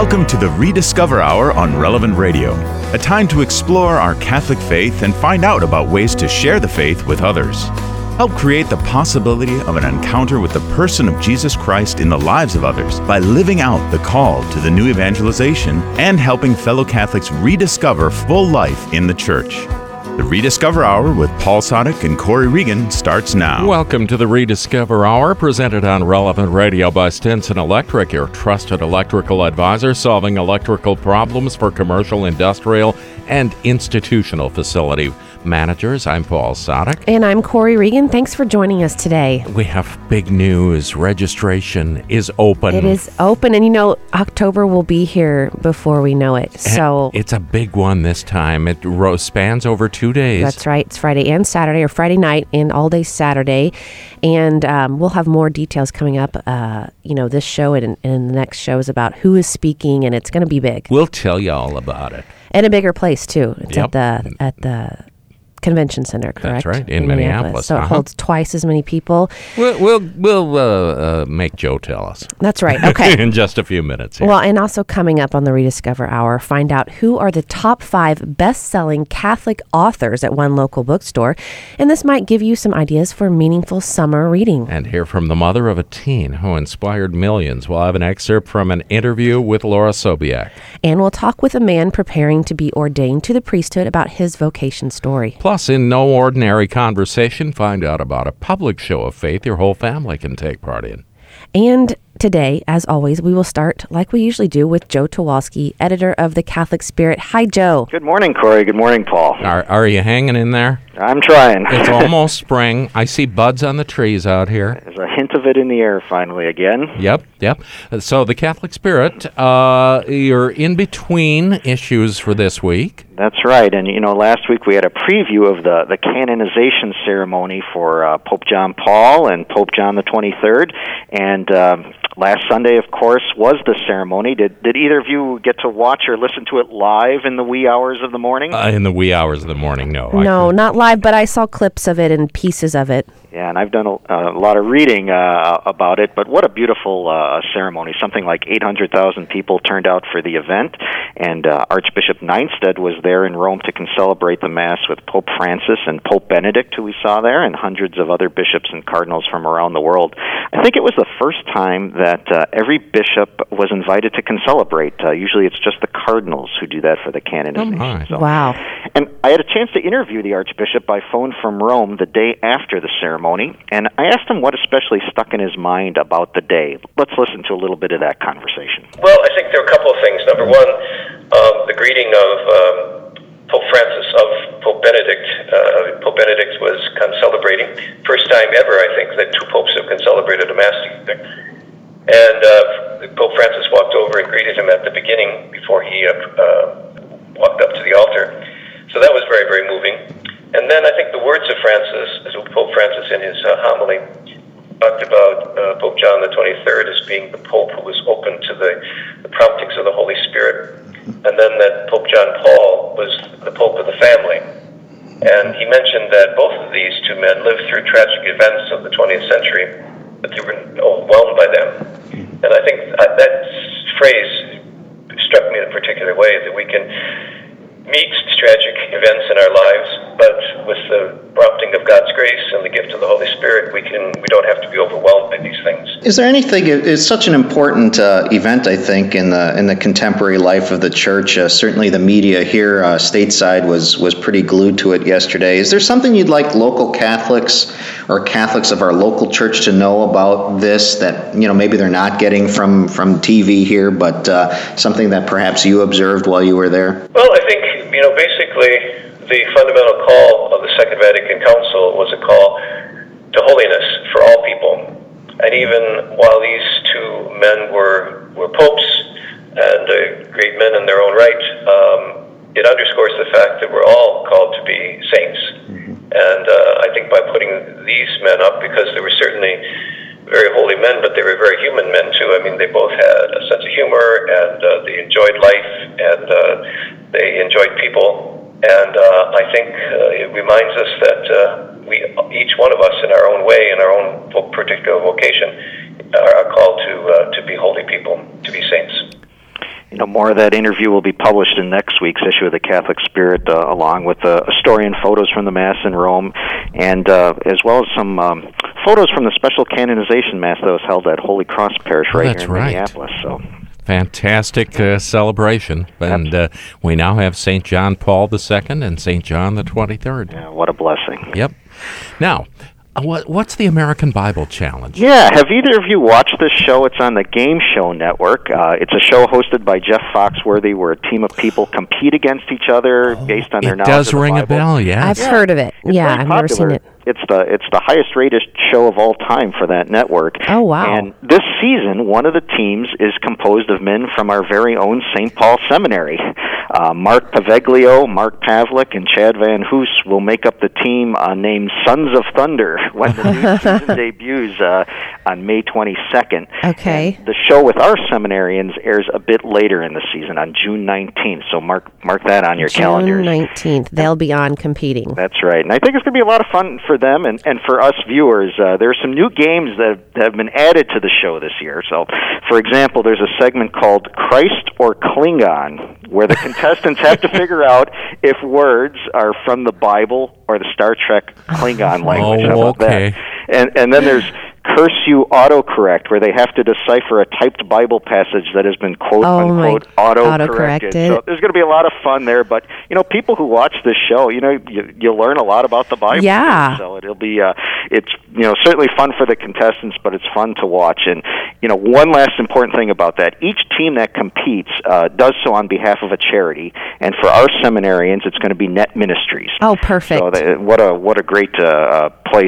Welcome to the Rediscover Hour on Relevant Radio, a time to explore our Catholic faith and find out about ways to share the faith with others. Help create the possibility of an encounter with the person of Jesus Christ in the lives of others by living out the call to the new evangelization and helping fellow Catholics rediscover full life in the Church. The Rediscover Hour with Paul Sadek and Corey Regan starts now. Welcome to the Rediscover Hour, presented on Relevant Radio by Stinson Electric, your trusted electrical advisor, solving electrical problems for commercial, industrial, and institutional facility managers. I'm Paul Sadek. And I'm Corey Regan. Thanks for joining us today. We have big news. Registration is open. It is open, and October will be here before we know it. So it's a big one this time. It spans over 2 days. That's right. It's Friday and Saturday, or Friday night and all day Saturday. And we'll have more details coming up. This show and the next show is about who is speaking, and it's going to be big. We'll tell you all about it. And a bigger place too. It's Yep. at the Convention Center, correct? That's right, in Minneapolis. So it holds twice as many people. We'll make Joe tell us. That's right. Okay. In just a few minutes here. Well, and also coming up on the Rediscover Hour, find out who are the top 5 best-selling Catholic authors at one local bookstore, and this might give you some ideas for meaningful summer reading. And hear from the mother of a teen who inspired millions. We'll have an excerpt from an interview with Laura Sobiak. And we'll talk with a man preparing to be ordained to the priesthood about his vocation story. Plus, in No Ordinary Conversation, find out about a public show of faith your whole family can take part in. And today, as always, we will start, like we usually do, with Joe Towalski, editor of The Catholic Spirit. Hi, Joe. Good morning, Corey. Good morning, Paul. Are you hanging in there? I'm trying. It's almost spring. I see buds on the trees out here. There's a hint of it in the air finally again. Yep. So The Catholic Spirit, you're in between issues for this week. That's right. And, last week we had a preview of the canonization ceremony for Pope John Paul and Pope John the 23rd. And last Sunday, of course, was the ceremony. Did either of you get to watch or listen to it live in the wee hours of the morning? In the wee hours of the morning, no. No, not live, but I saw clips of it and pieces of it. Yeah, and I've done a lot of reading about it, but what a beautiful ceremony. Something like 800,000 people turned out for the event, and Archbishop Nienstedt was there in Rome to celebrate the Mass with Pope Francis and Pope Benedict, who we saw there, and hundreds of other bishops and cardinals from around the world. I think it was the first time that every bishop was invited to celebrate. Usually it's just the cardinals who do that for the canonization. Oh, wow. And I had a chance to interview the Archbishop by phone from Rome the day after the ceremony, and I asked him what especially stuck in his mind about the day. Let's listen to a little bit of that conversation. Well, I think there are a couple of things. Number one, the greeting of Pope Francis of Pope Benedict. Pope Benedict was celebrating. First time ever, I think, that 2 popes have celebrated a Mass together. And Pope Francis walked over and greeted him at the beginning before he walked up to the altar. So that was very, very moving. And then I think the words of Pope Francis in his homily talked about Pope John the 23rd as being the Pope who was open to the promptings of the Holy Spirit. And then that Pope John Paul was the Pope of the family. And he mentioned that both of these 2 men lived through tragic events of the 20th century, but they were overwhelmed by them. And I think that phrase struck me in a particular way, that we can meet tragic events in our lives, but with the prompting of God's grace and the gift of the Holy Spirit, we don't have to be overwhelmed by these things. Is there anything? It's such an important event, I think, in the contemporary life of the Church. Certainly, the media here stateside was pretty glued to it yesterday. Is there something you'd like local Catholics or Catholics of our local church to know about this that maybe they're not getting from TV here, but something that perhaps you observed while you were there? Well, I think basically, the fundamental call of the Second Vatican Council was a call to holiness for all people. And even while these 2 men were popes and great men in their own right, it underscores the fact that we're all called to be saints. And I think by putting these men up, because they were certainly very holy men, but they were very human men too. I mean, they both had a sense of humor, and they enjoyed life, and they enjoyed people. And I think it reminds us that we, each one of us in our own way, in our own particular vocation, are called to be holy people, to be saints. more of that interview will be published in next week's issue of the Catholic Spirit, along with a story and photos from the Mass in Rome, and as well as some photos from the special canonization Mass that was held at Holy Cross Parish here in Minneapolis. So. Fantastic celebration. And we now have St. John Paul II and St. John the 23rd. Yeah, what a blessing. Yep. Now, what's the American Bible Challenge? Yeah, have either of you watched this show? It's on the Game Show Network. It's a show hosted by Jeff Foxworthy where a team of people compete against each other based on their knowledge of the Bible. It does ring a bell, yes. I've heard of it. Yeah, I've never seen it. It's the highest rated show of all time for that network. Oh, wow. And this season, one of the teams is composed of men from our very own St. Paul Seminary. Mark Paveglio, Mark Pavlik, and Chad Van Hoos will make up the team named Sons of Thunder when the new season debuts on May 22nd. Okay. And the show with our seminarians airs a bit later in the season on June 19th, so mark that on your calendars. June 19th. They'll be on competing. That's right. And I think it's going to be a lot of fun for them and for us viewers. There are some new games that have been added to the show this year. So, for example, there's a segment called Christ or Klingon, where the contestants have to figure out if words are from the Bible or the Star Trek Klingon language. How about that? And then there's Curse You Autocorrect, where they have to decipher a typed Bible passage that has been quote-unquote auto-corrected. So there's going to be a lot of fun there, but, people who watch this show, you'll learn a lot about the Bible. Yeah. So it'll be, it's certainly fun for the contestants, but it's fun to watch. And, one last important thing about that, each team that competes does so on behalf of a charity, and for our seminarians, it's going to be Net Ministries. Oh, perfect. So what a great place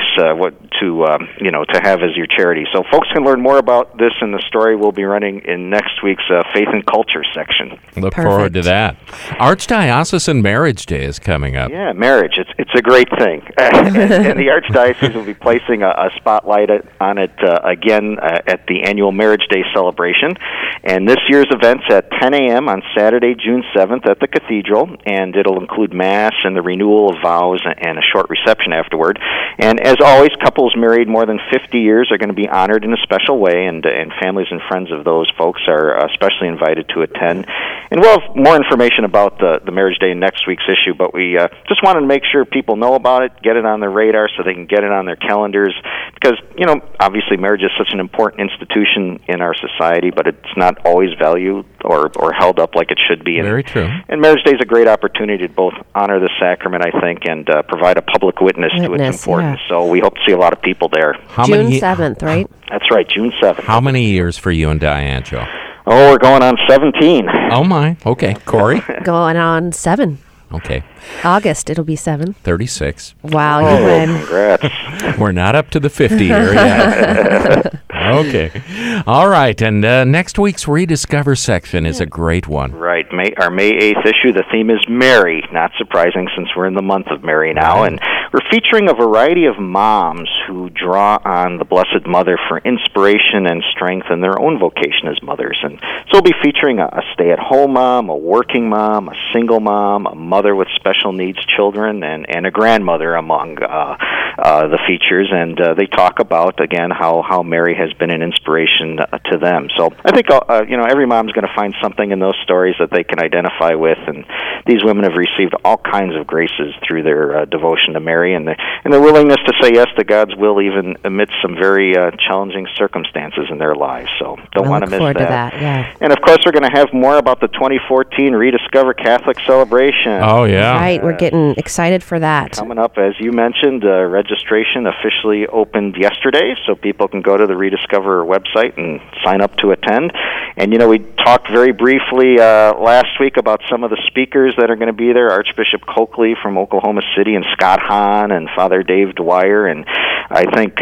to have as your charity. So folks can learn more about this in the story we'll be running in next week's Faith and Culture section. Look forward to that. Archdiocesan Marriage Day is coming up. Yeah, marriage. It's a great thing. and the Archdiocese will be placing a spotlight on it again at the annual Marriage Day celebration. And this year's event's at 10 a.m. on Saturday, June 7th at the Cathedral, and it'll include Mass and the renewal of vows and a short reception afterward. And as always, couples married more than 50 years are going to be honored in a special way, and families and friends of those folks are especially invited to attend. And we'll have more information about the Marriage Day in next week's issue, but we just wanted to make sure people know about it, get it on their radar so they can get it on their calendars, because, obviously marriage is such an important institution in our society, but it's not always valued or held up like it should be. Very true. And Marriage Day is a great opportunity to both honor the sacrament, I think, and provide a public witness to its importance. Yeah. So we hope to see a lot of people there. June 7th, right? That's right, June 7th. How many years for you and Diane, Joe? Oh, we're going on 17. Oh, my. Okay. Corey? Going on 7. Okay. August, it'll be 7. 36. Wow, you win. Congrats. We're not up to the 50 year yet. Okay. All right. And next week's Rediscover section is a great one. Right. Our May 8th issue, the theme is Mary. Not surprising since we're in the month of Mary now. Right. And we're featuring a variety of moms who draw on the Blessed Mother for inspiration and strength in their own vocation as mothers. And so we'll be featuring a stay-at-home mom, a working mom, a single mom, a mother with special needs children, and a grandmother among the features. And they talk about, again, how Mary has been an inspiration to them. So I think every mom's going to find something in those stories that they can identify with. And these women have received all kinds of graces through their devotion to Mary and their willingness to say yes to God's will, even amidst some very challenging circumstances in their lives. So don't want to miss that. Yeah. And of course, we're going to have more about the 2014 Rediscover Catholic celebration. Oh, yeah. Right, we're getting excited for that. Coming up, as you mentioned, registration officially opened yesterday, so people can go to the Rediscover website and sign up to attend. And, we talked very briefly last week about some of the speakers that are going to be there, Archbishop Coakley from Oklahoma City and Scott Hahn and Father Dave Dwyer. And I think,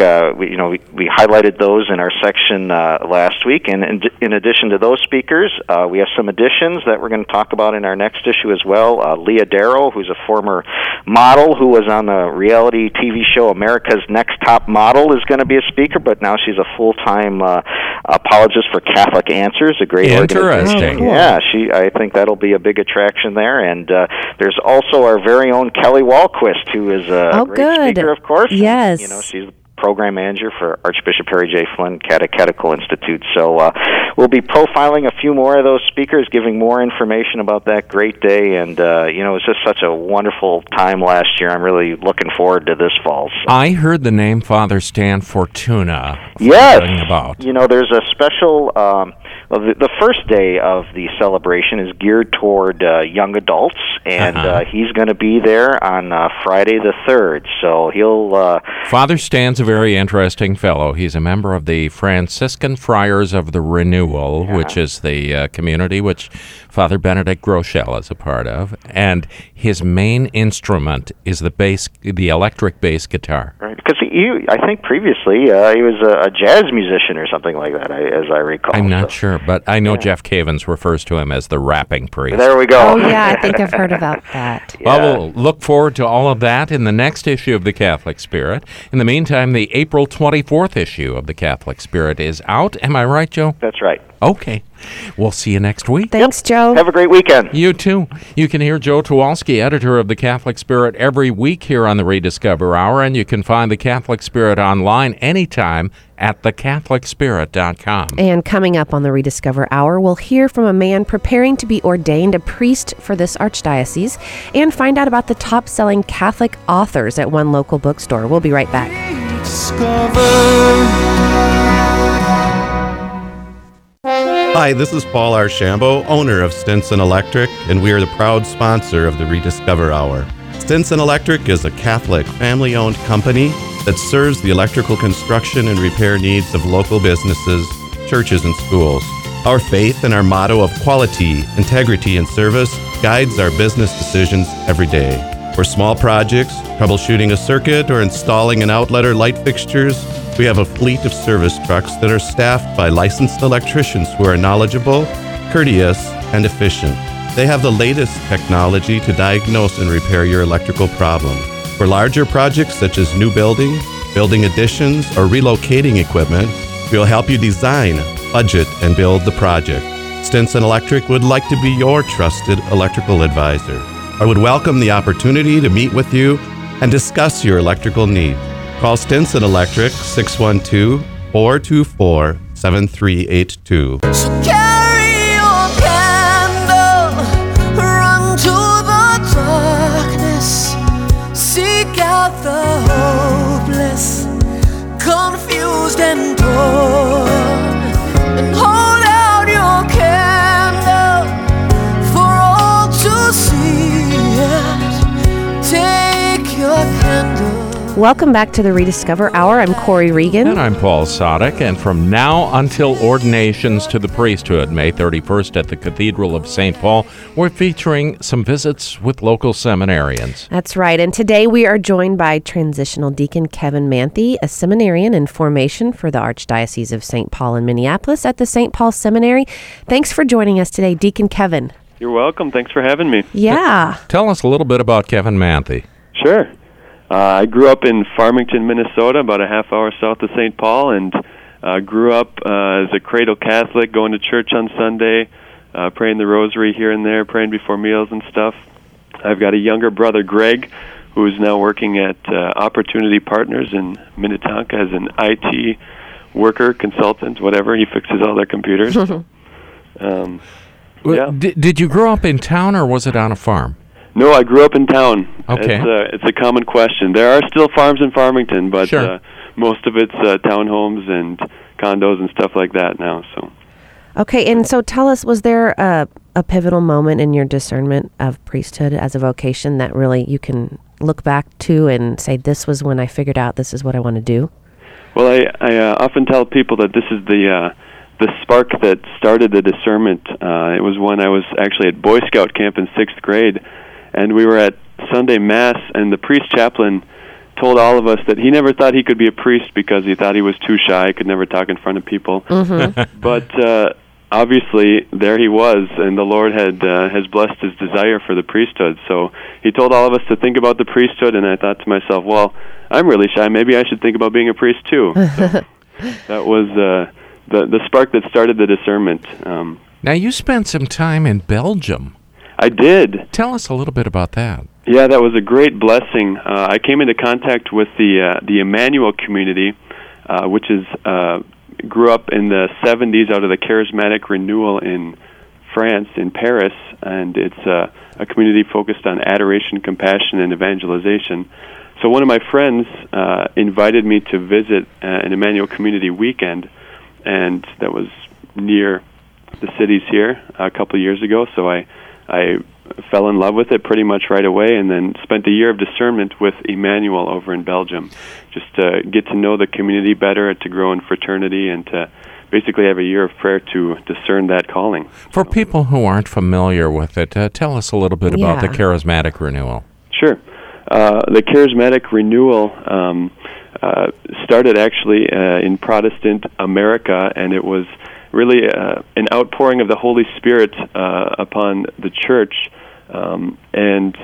we highlighted those in our section last week. And in addition to those speakers, we have some additions that we're going to talk about in our next issue as well. Leah Darrow, who's a former model who was on the reality TV show America's Next Top Model, is going to be a speaker, but now she's a full-time apologist for Catholic Answers, a great organization. Interesting. Yeah, I think that'll be a big attraction there. And there's also our very own Kelly Walquist, who is a great speaker, of course. Yes. And, she's program manager for Archbishop Harry J. Flynn Catechetical Institute. So we'll be profiling a few more of those speakers, giving more information about that great day. And, it was just such a wonderful time last year. I'm really looking forward to this fall. So. I heard the name Father Stan Fortuna. Yes. About. There's a special... the first day of the celebration is geared toward young adults, and he's going to be there on Friday the 3rd. So he'll... Father Stan's a very interesting fellow. He's a member of the Franciscan Friars of the Renewal, which is the community which Father Benedict Groeschel is a part of, and his main instrument is the electric bass guitar. Right, because I think previously he was a jazz musician or something like that, as I recall. I'm not sure, but I know Jeff Cavins refers to him as the rapping priest. There we go. Oh, yeah, I think I've heard about that. Well, we'll look forward to all of that in the next issue of The Catholic Spirit. In the meantime, the April 24th issue of The Catholic Spirit is out. Am I right, Joe? That's right. Okay. We'll see you next week. Thanks, Joe. Have a great weekend. You too. You can hear Joe Tuwalski, editor of The Catholic Spirit, every week here on the Rediscover Hour, and you can find The Catholic Spirit online anytime at thecatholicspirit.com. And coming up on the Rediscover Hour, we'll hear from a man preparing to be ordained a priest for this archdiocese and find out about the top-selling Catholic authors at one local bookstore. We'll be right back. Hi, this is Paul Archambault, owner of Stinson Electric, and we are the proud sponsor of the Rediscover Hour. Stinson Electric is a Catholic, family-owned company that serves the electrical construction and repair needs of local businesses, churches, and schools. Our faith and our motto of quality, integrity, and service guides our business decisions every day. For small projects, troubleshooting a circuit, or installing an outlet or light fixtures, we have a fleet of service trucks that are staffed by licensed electricians who are knowledgeable, courteous, and efficient. They have the latest technology to diagnose and repair your electrical problem. For larger projects such as new building additions, or relocating equipment, we'll help you design, budget, and build the project. Stinson Electric would like to be your trusted electrical advisor. I would welcome the opportunity to meet with you and discuss your electrical needs. Call Stinson Electric 612-424-7382. So carry your candle, run to the darkness, seek out the hopeless, confused and torn, and hold out your candle for all to see it. Take your candle. Welcome back to the Rediscover Hour. I'm Corey Regan. And I'm Paul Sadek. And from now until ordinations to the priesthood, May 31st at the Cathedral of St. Paul, we're featuring some visits with local seminarians. That's right. And today we are joined by Transitional Deacon Kevin Manthey, a seminarian in formation for the Archdiocese of St. Paul in Minneapolis at the St. Paul Seminary. Thanks for joining us today, Deacon Kevin. You're welcome. Thanks for having me. Yeah. Tell us a little bit about Kevin Manthey. Sure. I grew up in Farmington, Minnesota, about a half hour south of St. Paul, and grew up as a cradle Catholic, going to church on Sunday, praying the rosary here and there, praying before meals and stuff. I've got a younger brother, Greg, who is now working at Opportunity Partners in Minnetonka as an IT worker, consultant, whatever. He fixes all their computers. Did you grow up in town, or was it on a farm? No, I grew up in town. Okay. It's a common question. There are still farms in Farmington, but sure. Most of it's townhomes and condos and stuff like that now. So. Okay, and so tell us, was there a pivotal moment in your discernment of priesthood as a vocation that really you can look back to and say, this was when I figured out this is what I want to do? Well, I often tell people that this is the spark that started the discernment. It was when I was actually at Boy Scout camp in 6th grade. And we were at Sunday Mass, and the priest chaplain told all of us that he never thought he could be a priest because he thought he was too shy, could never talk in front of people. Mm-hmm. But obviously, there he was, and the Lord has blessed his desire for the priesthood. So he told all of us to think about the priesthood, and I thought to myself, well, I'm really shy. Maybe I should think about being a priest too. So that was the spark that started the discernment. Now, you spent some time in Belgium. I did. Tell us a little bit about that. Yeah, that was a great blessing. I came into contact with the Emmanuel community, which is grew up in the 70s out of the Charismatic Renewal in France, in Paris, and it's a community focused on adoration, compassion, and evangelization. So one of my friends invited me to visit an Emmanuel Community Weekend, and that was near the cities here a couple of years ago. So I fell in love with it pretty much right away, and then spent a year of discernment with Emmanuel over in Belgium, just to get to know the community better, to grow in fraternity, and to basically have a year of prayer to discern that calling. For people who aren't familiar with it, tell us a little bit about the Charismatic Renewal. Sure. The Charismatic Renewal started actually in Protestant America, and it was really an outpouring of the Holy Spirit upon the church, and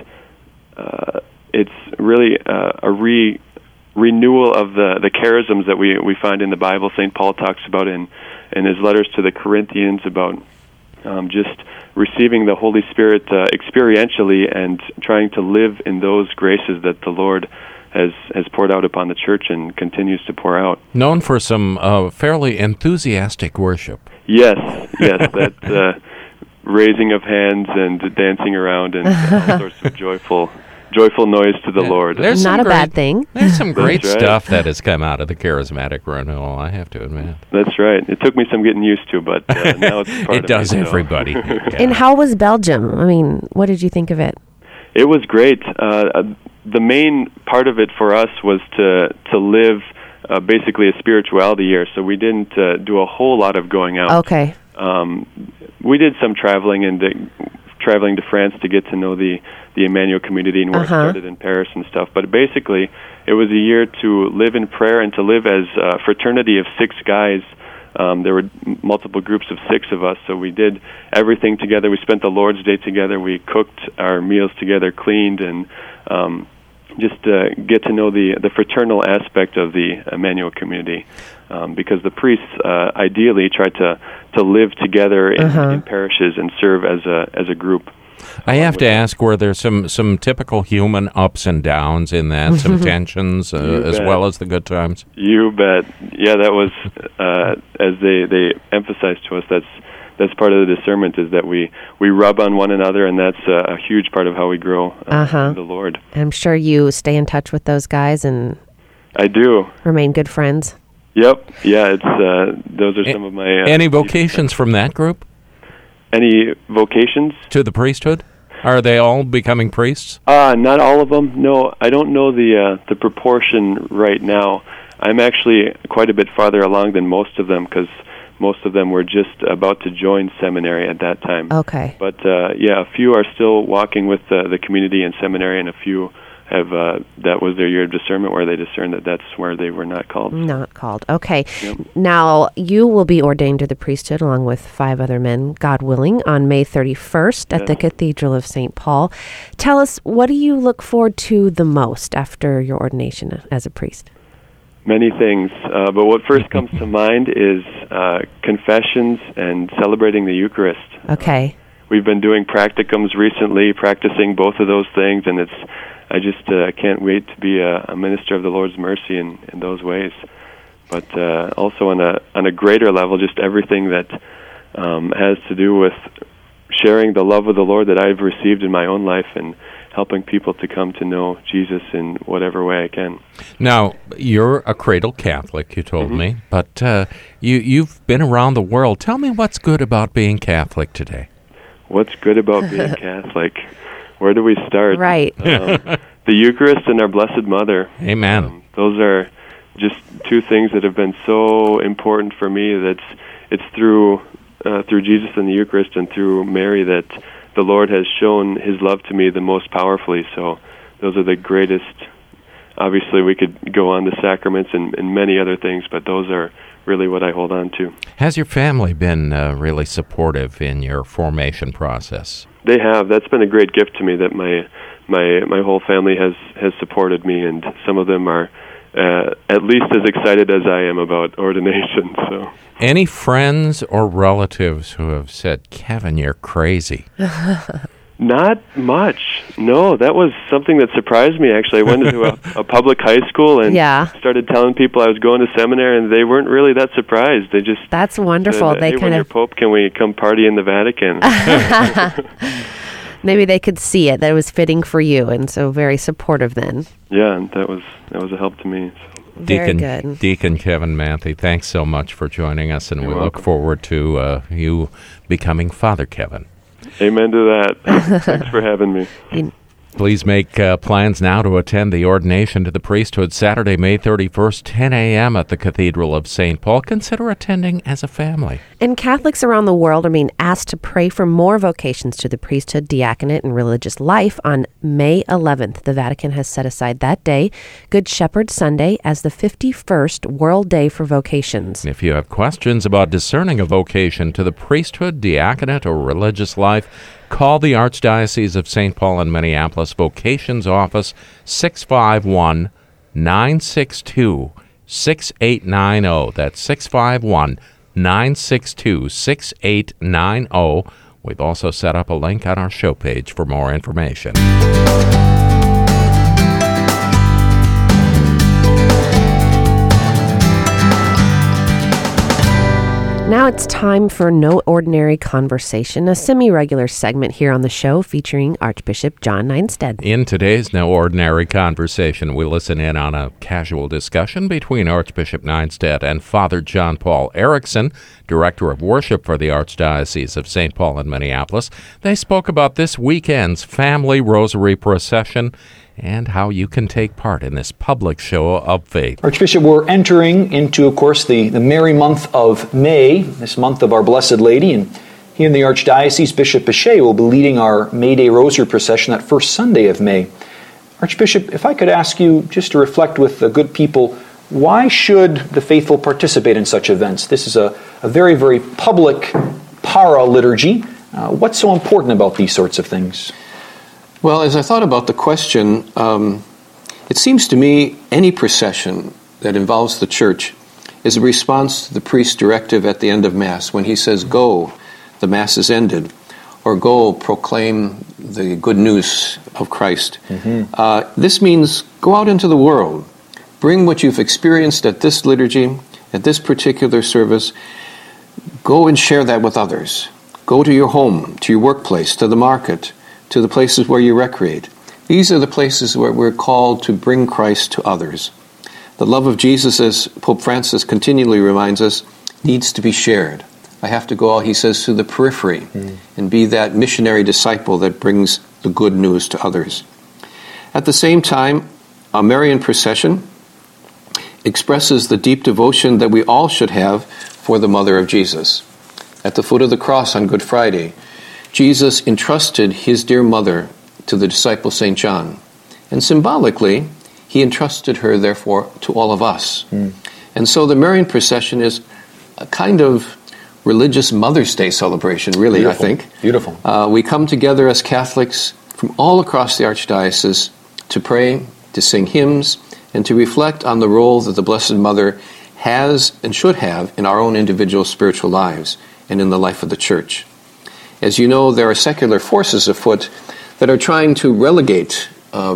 it's really a renewal of the charisms that we find in the Bible. St. Paul talks about in his letters to the Corinthians about just receiving the Holy Spirit experientially and trying to live in those graces that the Lord has poured out upon the church and continues to pour out. Known for some fairly enthusiastic worship. Yes, that raising of hands and dancing around and all sorts of joyful noise to the Lord. There's not a bad thing. There's some great stuff that has come out of the Charismatic Renewal, I have to admit. That's right. It took me some getting used to, but now it's part it does everybody. Yeah. And how was Belgium? I mean, what did you think of it? It was great. The main part of it for us was to live basically a spirituality year, so we didn't do a whole lot of going out. Okay. We did some traveling to France to get to know the Emmanuel community and where it started in Paris and stuff. But basically, it was a year to live in prayer and to live as a fraternity of 6 guys. There were multiple groups of 6 of us, so we did everything together. We spent the Lord's Day together. We cooked our meals together, cleaned, and just get to know the fraternal aspect of the Emmanuel community. Because the priests ideally try to live together in parishes and serve as a group. I have to ask, were there some typical human ups and downs in that, some tensions as well as the good times? You bet. Yeah, that was, as they emphasized to us, that's part of the discernment, is that we rub on one another, and that's a huge part of how we grow in the Lord. I'm sure you stay in touch with those guys and I do. Remain good friends. Yep. Yeah, it's those are some of my... any vocations from that group? Any vocations? To the priesthood? Are they all becoming priests? Not all of them. No, I don't know the proportion right now. I'm actually quite a bit farther along than most of them, because most of them were just about to join seminary at that time. Okay. But, a few are still walking with the community in seminary, and a few have that was their year of discernment, where they discerned that that's where they were not called. Not called. Okay. Yep. Now, you will be ordained to the priesthood along with 5 other men, God willing, on May 31st at the Cathedral of St. Paul. Tell us, what do you look forward to the most after your ordination as a priest? Many things, but what first comes to mind is confessions and celebrating the Eucharist. Okay. We've been doing practicums recently, practicing both of those things, and I just can't wait to be a minister of the Lord's mercy in those ways. But also on a greater level, just everything that has to do with sharing the love of the Lord that I've received in my own life, and helping people to come to know Jesus in whatever way I can. Now, you're a cradle Catholic, you told me, but you've been around the world. Tell me what's good about being Catholic today. What's good about being Catholic? Where do we start? Right. The Eucharist and our Blessed Mother. Amen. Those are just 2 things that have been so important for me. It's through Jesus and the Eucharist and through Mary that the Lord has shown His love to me the most powerfully. So those are the greatest. Obviously, we could go on to sacraments and many other things, but those are really what I hold on to. Has your family been really supportive in your formation process? They have. That's been a great gift to me, that my whole family has supported me, and some of them are at least as excited as I am about ordination. So, any friends or relatives who have said, "Kevin, you're crazy"? Not much. No, that was something that surprised me, actually. I went into a public high school and started telling people I was going to seminary, and they weren't really that surprised. They just That's wonderful. Said, hey, when you're Pope, can we come party in the Vatican? Maybe they could see it, that it was fitting for you, and so very supportive then. Yeah, and that was a help to me. Very good. Deacon Kevin Manthey, thanks so much for joining us, and we look forward to you becoming Father Kevin. Amen to that. Thanks for having me. Please make plans now to attend the ordination to the priesthood Saturday, May 31st, 10 a.m. at the Cathedral of St. Paul. Consider attending as a family. And Catholics around the world are being asked to pray for more vocations to the priesthood, diaconate, and religious life on May 11th. The Vatican has set aside that day, Good Shepherd Sunday, as the 51st World Day for Vocations. If you have questions about discerning a vocation to the priesthood, diaconate, or religious life, call the Archdiocese of St. Paul and Minneapolis Vocations Office, 651-962-6890. That's 651-962-6890. We've also set up a link on our show page for more information. Now it's time for No Ordinary Conversation, a semi-regular segment here on the show featuring Archbishop John Nienstedt. In today's No Ordinary Conversation, we listen in on a casual discussion between Archbishop Nienstedt and Father John Paul Erickson, Director of Worship for the Archdiocese of St. Paul and Minneapolis. They spoke about this weekend's Family Rosary Procession and how you can take part in this public show of faith. Archbishop, we're entering into, of course, the merry month of May, this month of Our Blessed Lady, and here in the Archdiocese, Bishop Bechet will be leading our May Day Rosary Procession that first Sunday of May. Archbishop, if I could ask you just to reflect with the good people, why should the faithful participate in such events? This is a very, very public para-liturgy. What's so important about these sorts of things? Well, as I thought about the question, it seems to me any procession that involves the Church is a response to the priest's directive at the end of Mass when he says, "Go, the Mass is ended," or "Go, proclaim the good news of Christ." Mm-hmm. This means go out into the world, bring what you've experienced at this liturgy, at this particular service, go and share that with others. Go to your home, to your workplace, to the market, to the places where you recreate. These are the places where we're called to bring Christ to others. The love of Jesus, as Pope Francis continually reminds us, needs to be shared. I have to go out, he says, to the periphery and be that missionary disciple that brings the good news to others. At the same time, a Marian procession expresses the deep devotion that we all should have for the Mother of Jesus. At the foot of the cross on Good Friday, Jesus entrusted his dear mother to the disciple St. John. And symbolically, he entrusted her, therefore, to all of us. And so the Marian procession is a kind of religious Mother's Day celebration, really, Beautiful. I think. Beautiful. We come together as Catholics from all across the Archdiocese to pray, to sing hymns, and to reflect on the role that the Blessed Mother has and should have in our own individual spiritual lives and in the life of the Church. As you know, there are secular forces afoot that are trying to relegate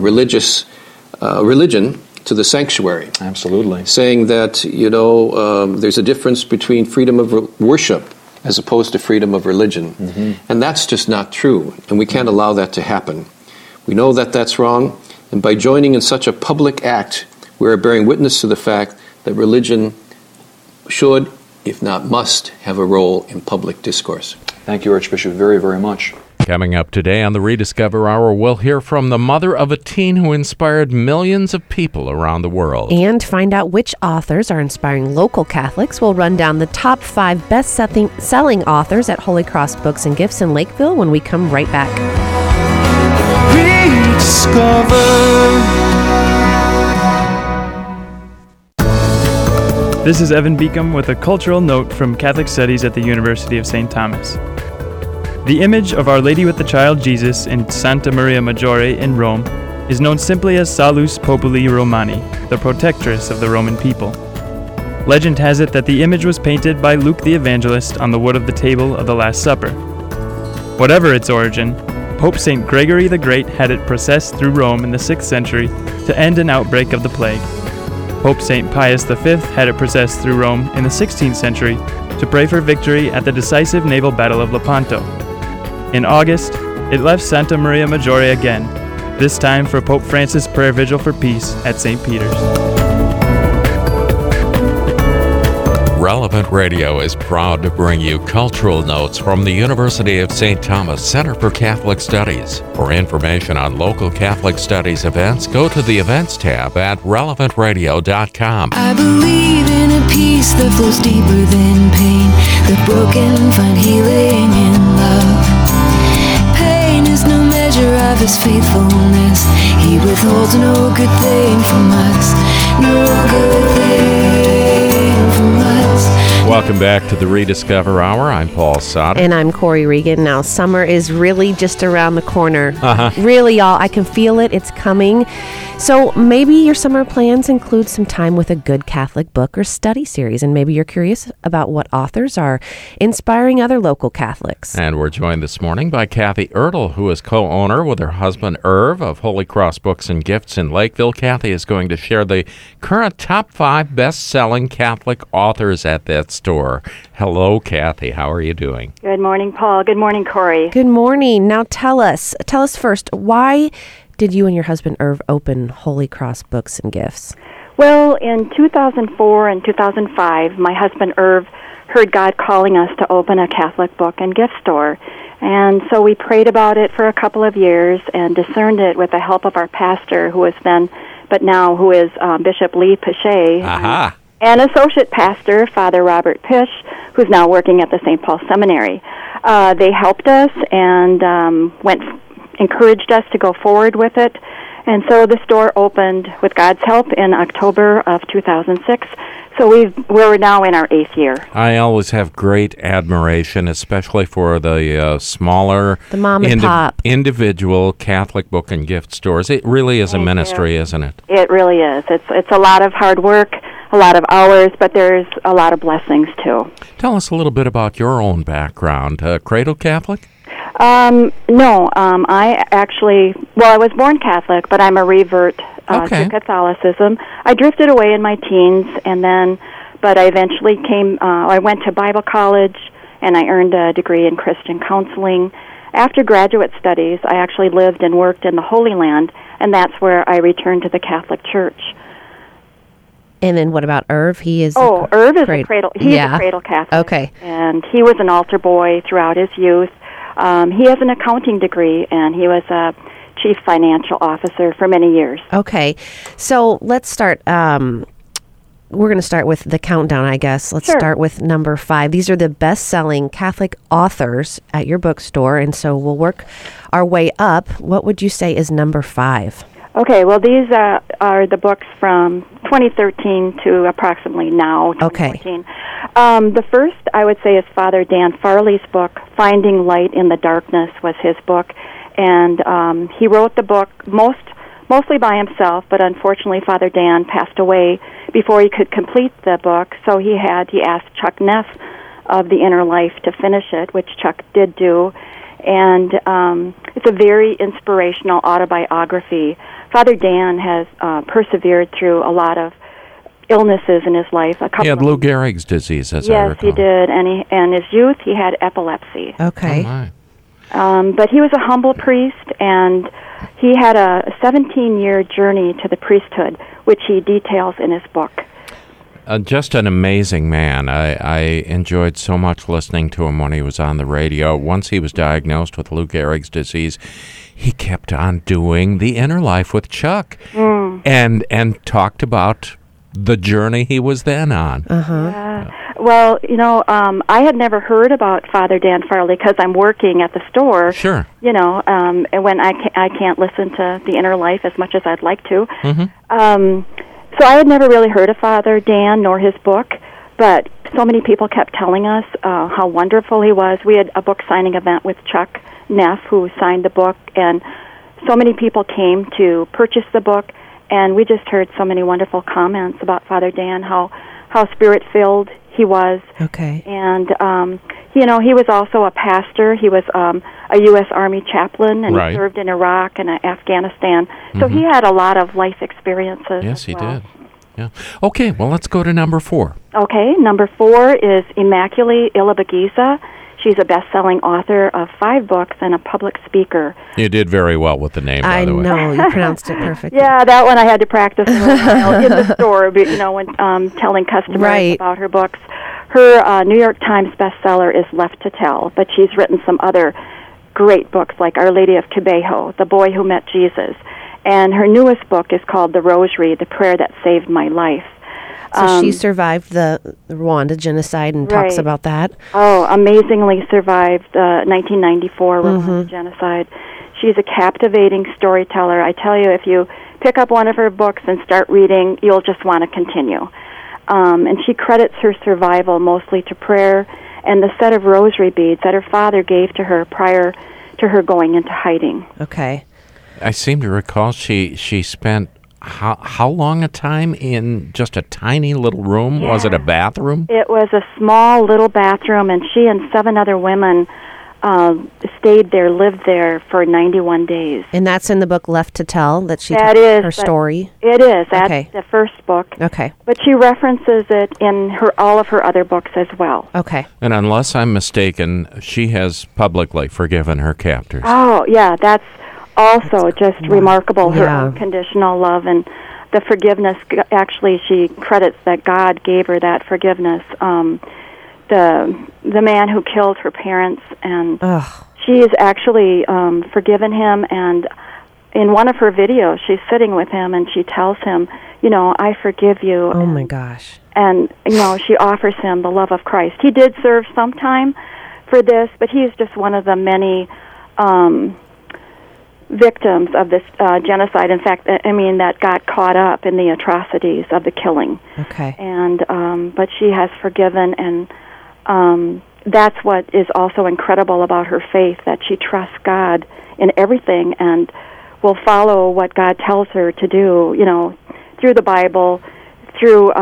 religion to the sanctuary. Absolutely. Saying that, there's a difference between freedom of worship as opposed to freedom of religion. Mm-hmm. And that's just not true, and we can't allow that to happen. We know that that's wrong, and by joining in such a public act, we are bearing witness to the fact that religion should, if not must, have a role in public discourse. Thank you, Archbishop, very, very much. Coming up today on the Rediscover Hour, we'll hear from the mother of a teen who inspired millions of people around the world. And find out which authors are inspiring local Catholics. We'll run down the top 5 best-selling authors at Holy Cross Books and Gifts in Lakeville when we come right back. This is Evan Beacom with a cultural note from Catholic Studies at the University of St. Thomas. The image of Our Lady with the Child Jesus in Santa Maria Maggiore in Rome is known simply as Salus Populi Romani, the protectress of the Roman people. Legend has it that the image was painted by Luke the Evangelist on the wood of the table of the Last Supper. Whatever its origin, Pope St. Gregory the Great had it processed through Rome in the 6th century to end an outbreak of the plague. Pope St. Pius V had it processed through Rome in the 16th century to pray for victory at the decisive naval battle of Lepanto. In August, it left Santa Maria Maggiore again, this time for Pope Francis' prayer vigil for peace at St. Peter's. Relevant Radio is proud to bring you cultural notes from the University of St. Thomas Center for Catholic Studies. For information on local Catholic Studies events, go to the Events tab at relevantradio.com. I believe in a peace that flows deeper than pain. The broken find healing in love. Pain is no measure of his faithfulness. He withholds no good thing from us. No good thing from us. Welcome back to the Rediscover Hour. I'm Paul Sotter. And I'm Corey Regan. Now, summer is really just around the corner. Uh-huh. Really, y'all. I can feel it. It's coming. So maybe your summer plans include some time with a good Catholic book or study series. And maybe you're curious about what authors are inspiring other local Catholics. And we're joined this morning by Kathy Ertl, who is co-owner with her husband Irv of Holy Cross Books and Gifts in Lakeville. Kathy is going to share the current top 5 best-selling Catholic authors at that store. Hello, Kathy. How are you doing? Good morning, Paul. Good morning, Corey. Good morning. Now tell us first, why did you and your husband Irv open Holy Cross Books and Gifts? Well, in 2004 and 2005, my husband Irv heard God calling us to open a Catholic book and gift store. And so we prayed about it for a couple of years and discerned it with the help of our pastor, who is Bishop Lee Pichet. Aha. And associate pastor, Father Robert Pish, who's now working at the St. Paul Seminary. They helped us and encouraged us to go forward with it. And so the store opened, with God's help, in October of 2006. So we're now in our 8th year. I always have great admiration, especially for the smaller, the mom and pop individual Catholic book and gift stores. It really is a ministry, isn't it? It really is. It's a lot of hard work, a lot of hours, but there's a lot of blessings too. Tell us a little bit about your own background. Cradle Catholic? No. I was born Catholic, but I'm a revert to Catholicism. I drifted away in my teens, but I eventually I went to Bible college, and I earned a degree in Christian counseling. After graduate studies, I actually lived and worked in the Holy Land, and that's where I returned to the Catholic Church. And then what about Irv? Irv is a cradle. He's a cradle Catholic. Okay. And he was an altar boy throughout his youth. He has an accounting degree, and he was a chief financial officer for many years. Okay. So let's start. We're going to start with the countdown, I guess. Let's start with number 5. These are the best-selling Catholic authors at your bookstore, and so we'll work our way up. What would you say is number 5? Okay, well, these are the books from 2013 to approximately now, 2014. Okay. The first, I would say, is Father Dan Farley's book, Finding Light in the Darkness, was his book. And he wrote the book mostly by himself, but unfortunately Father Dan passed away before he could complete the book, so he asked Chuck Neff of The Inner Life to finish it, which Chuck did do. And it's a very inspirational autobiography. Father Dan has persevered through a lot of illnesses in his life. He had Lou Gehrig's disease, as I recall. Yes, he did. And in his youth, he had epilepsy. Okay. Oh, my. But he was a humble priest, and he had a 17-year journey to the priesthood, which he details in his book. Just an amazing man. I enjoyed so much listening to him when he was on the radio. Once he was diagnosed with Lou Gehrig's disease, he kept on doing The Inner Life with Chuck and talked about the journey he was then on. Well, I had never heard about Father Dan Farley because I'm working at the store. Sure. And when I can't listen to The Inner Life as much as I'd like to. So I had never really heard of Father Dan nor his book, but so many people kept telling us how wonderful he was. We had a book signing event with Chuck Neff, who signed the book, and so many people came to purchase the book, and we just heard so many wonderful comments about Father Dan, how spirit-filled he was. Okay. And he was also a pastor. He was a U.S. Army chaplain, and he served in Iraq and Afghanistan. So he had a lot of life experiences. Yes, he did. Yeah. Okay, well, let's go to number 4. Okay, number 4 is Immaculée Ilibagiza. She's a best-selling author of 5 books and a public speaker. You did very well with the name, by the way. I know, you pronounced it perfectly. Yeah, that one I had to practice for a while in the store, when telling customers about her books. Her New York Times bestseller is Left to Tell, but she's written some other great books like Our Lady of Kibeho, The Boy Who Met Jesus. And her newest book is called The Rosary, The Prayer That Saved My Life. So she survived the Rwanda genocide and talks about that. Oh, amazingly survived 1994 Rwanda genocide. She's a captivating storyteller. I tell you, if you pick up one of her books and start reading, you'll just want to continue. And she credits her survival mostly to prayer and the set of rosary beads that her father gave to her prior to her going into hiding. Okay. I seem to recall she spent how long a time in just a tiny little room? Yeah. Was it a bathroom? It was a small little bathroom, and she and 7 other women stayed there, lived there for 91 days. And that's in the book Left to Tell, that she told her story? It is. That's the first book. Okay. But she references it in all of her other books as well. Okay. And unless I'm mistaken, she has publicly forgiven her captors. Oh, yeah, that's also just remarkable, her unconditional love and the forgiveness. Actually, she credits that God gave her that forgiveness. The man who killed her parents, and she has actually forgiven him. And in one of her videos, she's sitting with him and she tells him, I forgive you. Oh, my gosh. And, she offers him the love of Christ. He did serve some time for this, but he is just one of the many victims of this genocide. In fact, that got caught up in the atrocities of the killing. Okay. And but she has forgiven, and that's what is also incredible about her faith, that she trusts God in everything and will follow what God tells her to do, through the Bible, through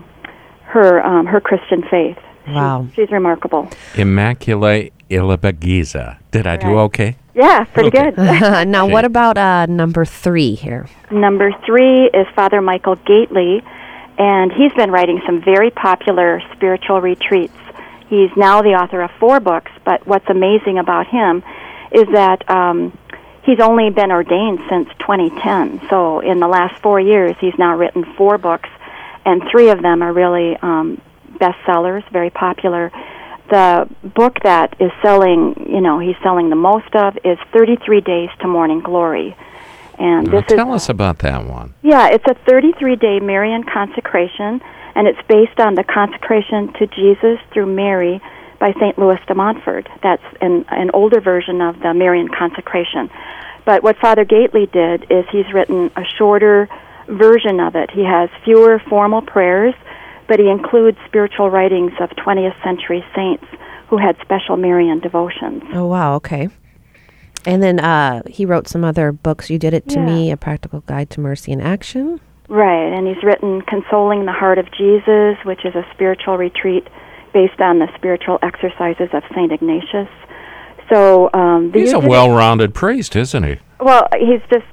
her Christian faith. Wow. She's remarkable. Immaculée Ilibagiza. Did I do okay? Yeah, pretty good. Now, what about number 3 here? Number 3 is Father Michael Gately, and he's been writing some very popular spiritual retreats. He's now the author of 4 books, but what's amazing about him is that he's only been ordained since 2010. So in the last 4 years, he's now written 4 books, and 3 of them are really bestsellers, very popular. The book that is selling, he's selling the most of is 33 Days to Morning Glory. And this tell us about that one. Yeah, it's a 33-day Marian consecration, and it's based on the consecration to Jesus through Mary by St. Louis de Montfort. That's an older version of the Marian consecration. But what Father Gately did is he's written a shorter version of it. He has fewer formal prayers, but he includes spiritual writings of 20th century saints who had special Marian devotions. Oh, wow, okay. And then he wrote some other books. You Did It to Me, A Practical Guide to Mercy in Action. Right, and he's written Consoling the Heart of Jesus, which is a spiritual retreat based on the spiritual exercises of St. Ignatius. So he's a well-rounded priest, isn't he? Well, he's just,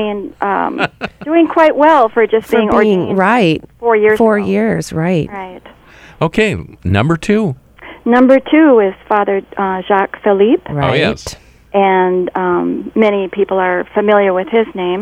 doing quite well for just being ordained 4 years 4 ago. years, right. Right. Okay, number 2. Number 2 is Father Jacques Philippe. Right. Oh, yes. And many people are familiar with his name.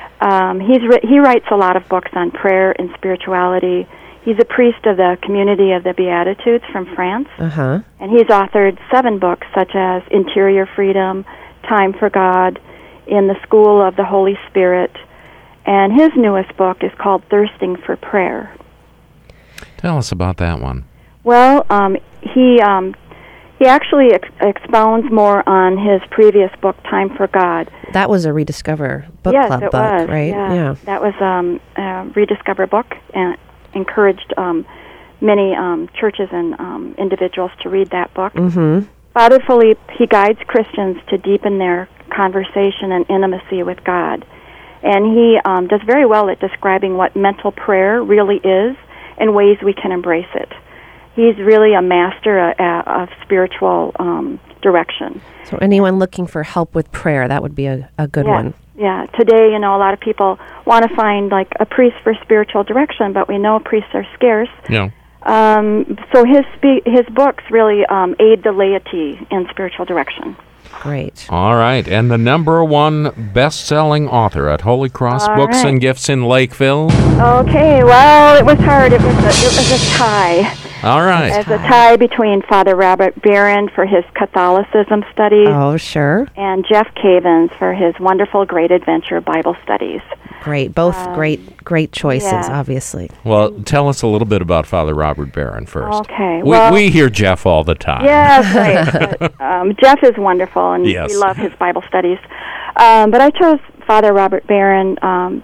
He writes a lot of books on prayer and spirituality. He's a priest of the Community of the Beatitudes from France. Uh-huh. And he's authored 7 books, such as Interior Freedom, Time for God, In the School of the Holy Spirit. And his newest book is called Thirsting for Prayer. Tell us about that one. Well, he actually expounds more on his previous book, Time for God. That was a Rediscover Book Club book, was, right? Yeah. That was a Rediscover book, and encouraged many churches and individuals to read that book. Mm-hmm. Father Philippe, he guides Christians to deepen their conversation and intimacy with God. And he does very well at describing what mental prayer really is and ways we can embrace it. he's really a master of spiritual direction. So anyone looking for help with prayer, that would be a good one. Yeah. Today, a lot of people want to find like a priest for spiritual direction, but we know priests are scarce. Yeah. So his books really aid the laity in spiritual direction. Great. All right. And the number one best-selling author at Holy Cross Books and Gifts in Lakeville? Okay. Well, it was hard. It was a tie. All right. As a tie between Father Robert Barron for his Catholicism studies. Oh, sure. And Jeff Cavins for his wonderful Great Adventure Bible studies. Great. Both great choices, obviously. Well, tell us a little bit about Father Robert Barron first. Okay. We hear Jeff all the time. Yes, right. Jeff is wonderful, and we love his Bible studies. But I chose Father Robert Barron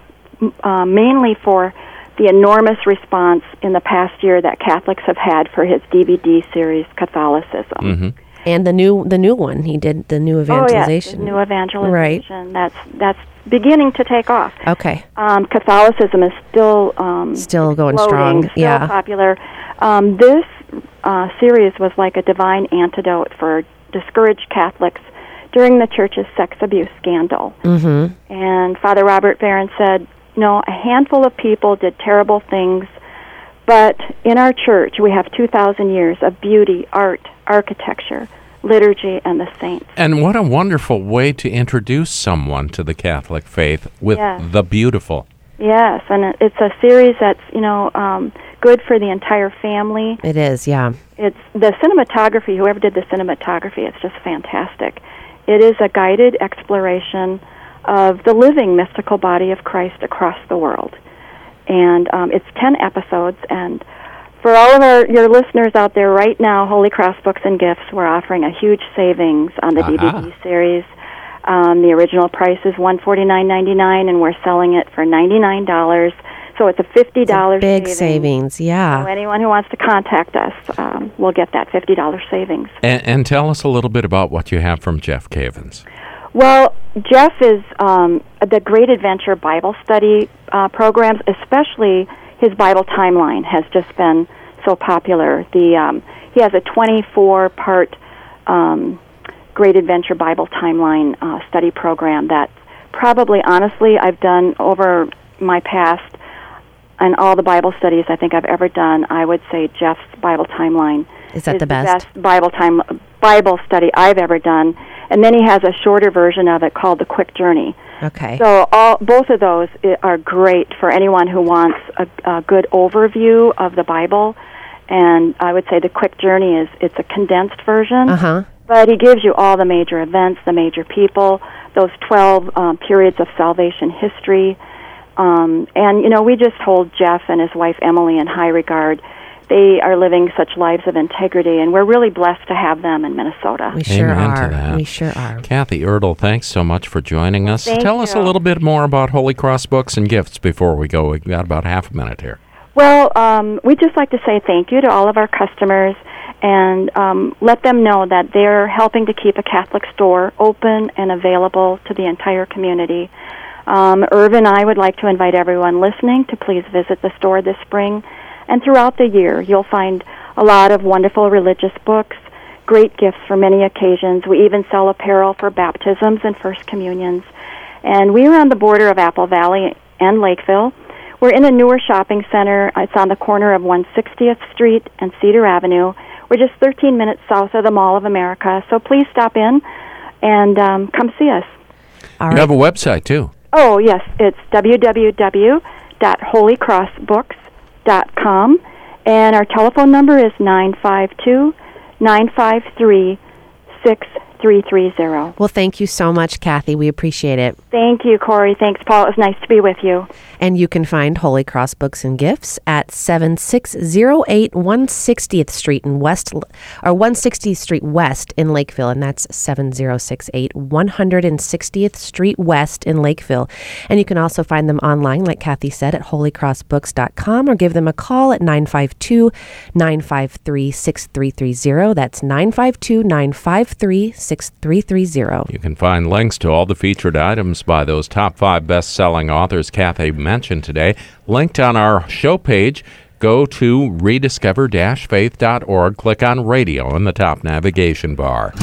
mainly for the enormous response in the past year that Catholics have had for his DVD series, Catholicism. Mm-hmm. And the new one, he did the new evangelization. Oh, yes, the new evangelization. Right. That's beginning to take off. Okay. Catholicism is still going strong. Still popular. This series was like a divine antidote for discouraged Catholics during the church's sex abuse scandal. Mm-hmm. And Father Robert Barron said, a handful of people did terrible things, but in our church we have 2,000 years of beauty, art, architecture, liturgy, and the saints. And what a wonderful way to introduce someone to the Catholic faith with the beautiful. Yes, and it's a series that's, good for the entire family. It is, yeah. It's the cinematography, whoever did the cinematography, it's just fantastic. It is a guided exploration of the living mystical body of Christ across the world. And it's 10 episodes, and for all of your listeners out there right now, Holy Cross Books and Gifts, we're offering a huge savings on the DVD series. The original price is $149.99, and we're selling it for $99. So it's a $50 big savings, yeah. So anyone who wants to contact us will get that $50 savings. And tell us a little bit about what you have from Jeff Cavins. Well, Jeff is the Great Adventure Bible study programs, especially his Bible timeline has just been so popular. He has a 24-part Great Adventure Bible timeline study program that probably, honestly, I've done over my past, and all the Bible studies I think I've ever done, I would say Jeff's Bible timeline is the best Bible study I've ever done. And then he has a shorter version of it called The Quick Journey. Okay. So both of those are great for anyone who wants a good overview of the Bible. And I would say The Quick Journey it's a condensed version. Uh-huh. But he gives you all the major events, the major people, those 12 periods of salvation history. And, we just hold Jeff and his wife Emily in high regard. They are living such lives of integrity, and we're really blessed to have them in Minnesota. We sure Amen are. To that. We sure are. Kathy Ertl, thanks so much for joining us. Tell us a little bit more about Holy Cross Books and Gifts before we go. We've got about half a minute here. Well, we'd just like to say thank you to all of our customers and let them know that they're helping to keep a Catholic store open and available to the entire community. Irv and I would like to invite everyone listening to please visit the store this spring. And throughout the year, you'll find a lot of wonderful religious books, great gifts for many occasions. We even sell apparel for baptisms and First Communions. And we are on the border of Apple Valley and Lakeville. We're in a newer shopping center. It's on the corner of 160th Street and Cedar Avenue. We're just 13 minutes south of the Mall of America. So please stop in and come see us. You have a website, too. Oh, yes. It's www.holycrossbooks.com, and our telephone number is 952-953-6330. Well, thank you so much, Kathy. We appreciate it. Thank you, Corey. Thanks, Paul. It was nice to be with you. And you can find Holy Cross Books and Gifts at 7608 160th Street in 160th Street West in Lakeville, and that's 7068 160th Street West in Lakeville. And you can also find them online, like Kathy said, at holycrossbooks.com, or give them a call at 952-953-6330. That's 952-953-6330. You can find links to all the featured items by those top 5 best-selling authors Kathy mentioned today, linked on our show page. go to rediscover-faith.org, click on Radio in the top navigation bar.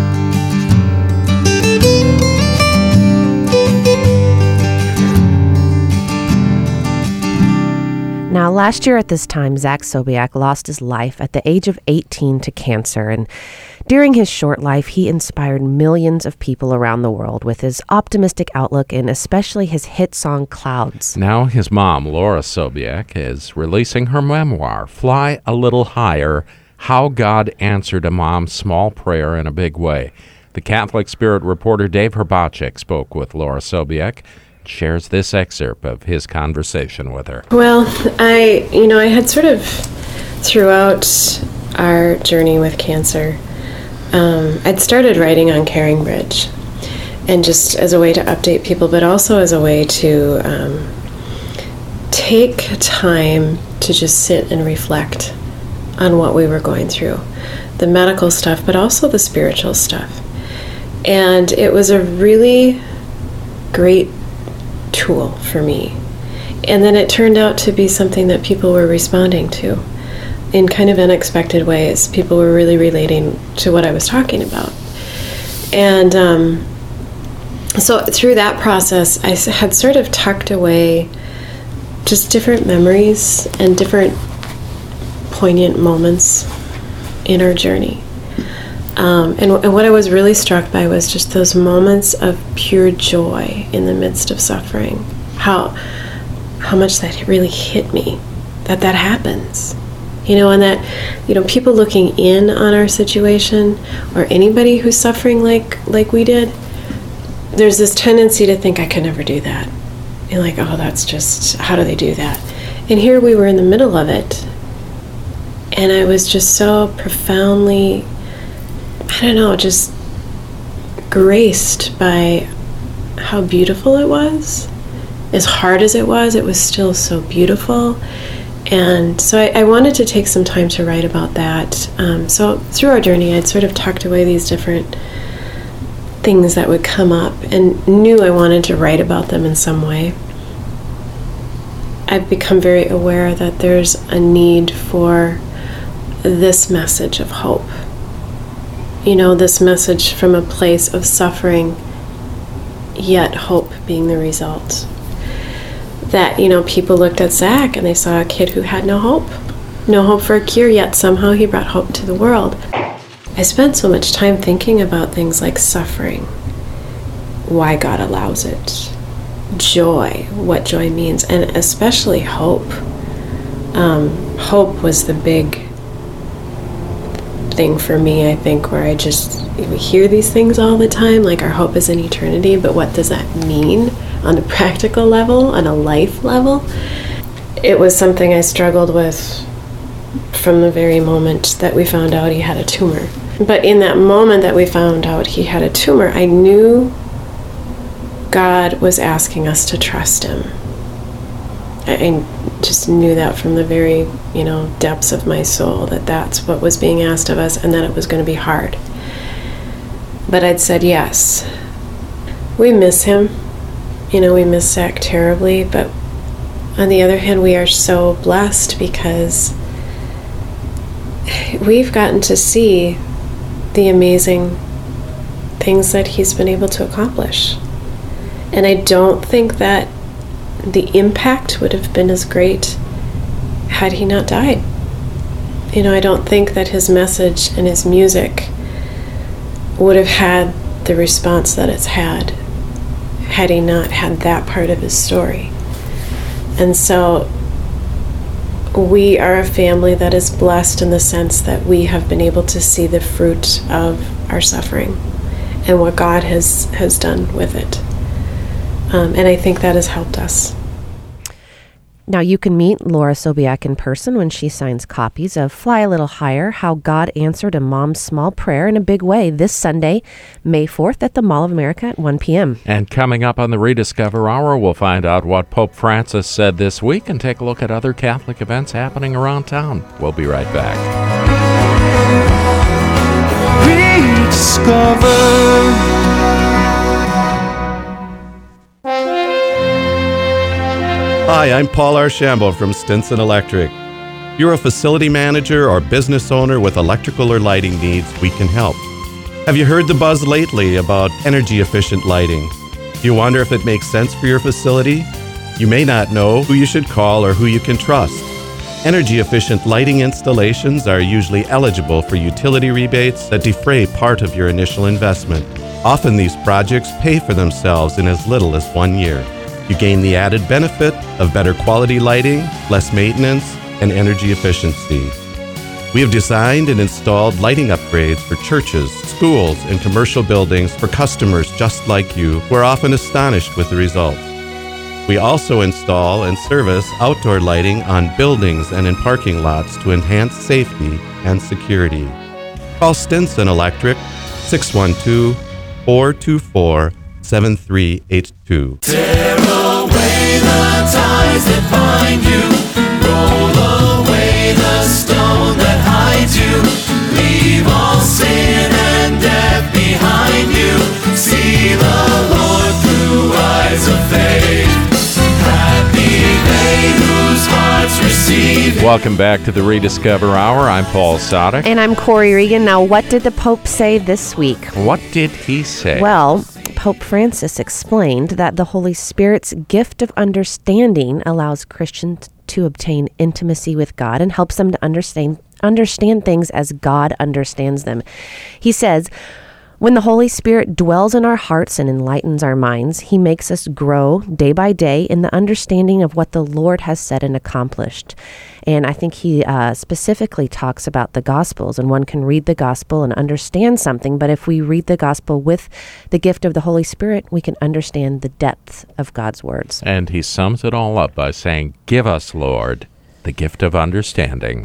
Now, last year at this time, Zach Sobiech lost his life at the age of 18 to cancer, and during his short life, he inspired millions of people around the world with his optimistic outlook and especially his hit song, Clouds. Now his mom, Laura Sobiech, is releasing her memoir, Fly a Little Higher, How God Answered a Mom's Small Prayer in a Big Way. The Catholic Spirit reporter Dave Herbacek spoke with Laura Sobiech, shares this excerpt of his conversation with her. Well, I had sort of throughout our journey with cancer, I'd started writing on Caring Bridge, and just as a way to update people, but also as a way to take time to just sit and reflect on what we were going through, the medical stuff, but also the spiritual stuff. And it was a really great tool for me. And then it turned out to be something that people were responding to in kind of unexpected ways. People were really relating to what I was talking about. And so through that process, I had sort of tucked away just different memories and different poignant moments in our journey. And what I was really struck by was just those moments of pure joy in the midst of suffering. How much that really hit me, that happens. And that, people looking in on our situation, or anybody who's suffering like we did, there's this tendency to think, I could never do that. And like, oh, that's just, how do they do that? And here we were in the middle of it. And I was just so profoundly, just graced by how beautiful it was. As hard as it was still so beautiful. And so I wanted to take some time to write about that. So through our journey, I'd sort of tucked away these different things that would come up and knew I wanted to write about them in some way. I've become very aware that there's a need for this message of hope. This message from a place of suffering, yet hope being the result. That, people looked at Zach and they saw a kid who had no hope for a cure, yet somehow he brought hope to the world. I spent so much time thinking about things like suffering, why God allows it, joy, what joy means, and especially hope. Hope was the big thing for me, I think, where we hear these things all the time, like our hope is in eternity, but what does that mean on a practical level, on a life level? It was something I struggled with from the very moment that we found out he had a tumor. But in that moment that we found out he had a tumor, I knew God was asking us to trust him. I just knew that from the very, depths of my soul, that that's what was being asked of us and that it was going to be hard. But I'd said yes. We miss him. We miss Zach terribly, but on the other hand, we are so blessed because we've gotten to see the amazing things that he's been able to accomplish. And I don't think that the impact would have been as great had he not died. I don't think that his message and his music would have had the response that it's had he not had that part of his story. And so we are a family that is blessed in the sense that we have been able to see the fruit of our suffering and what God has done with it. And I think that has helped us. Now, you can meet Laura Sobiech in person when she signs copies of Fly a Little Higher, How God Answered a Mom's Small Prayer in a Big Way this Sunday, May 4th at the Mall of America at 1 p.m. And coming up on the Rediscover Hour, we'll find out what Pope Francis said this week and take a look at other Catholic events happening around town. We'll be right back. Rediscover. Hi, I'm Paul Archambault from Stinson Electric. you're a facility manager or business owner with electrical or lighting needs, we can help. Have you heard the buzz lately about energy-efficient lighting? Do you wonder if it makes sense for your facility? You may not know who you should call or who you can trust. Energy-efficient lighting installations are usually eligible for utility rebates that defray part of your initial investment. Often these projects pay for themselves in as little as 1 year. You gain the added benefit of better quality lighting, less maintenance, and energy efficiency. We have designed and installed lighting upgrades for churches, schools, and commercial buildings for customers just like you who are often astonished with the results. We also install and service outdoor lighting on buildings and in parking lots to enhance safety and security. Call Stinson Electric 612-424-7382. Tear away the ties that bind you. Roll away the stone that hides you. Leave all sin and death behind you. See the Lord through eyes of faith. Welcome back to the Rediscover Hour. I'm Paul Sadek. And I'm Corey Regan. Now, what did the Pope say this week? What did he say? Well, Pope Francis explained that the Holy Spirit's gift of understanding allows Christians to obtain intimacy with God and helps them to understand things as God understands them. He says, when the Holy Spirit dwells in our hearts and enlightens our minds, he makes us grow day by day in the understanding of what the Lord has said and accomplished. And I think he specifically talks about the Gospels, and one can read the Gospel and understand something, but if we read the Gospel with the gift of the Holy Spirit, we can understand the depth of God's words. And he sums it all up by saying, give us, Lord, the gift of understanding.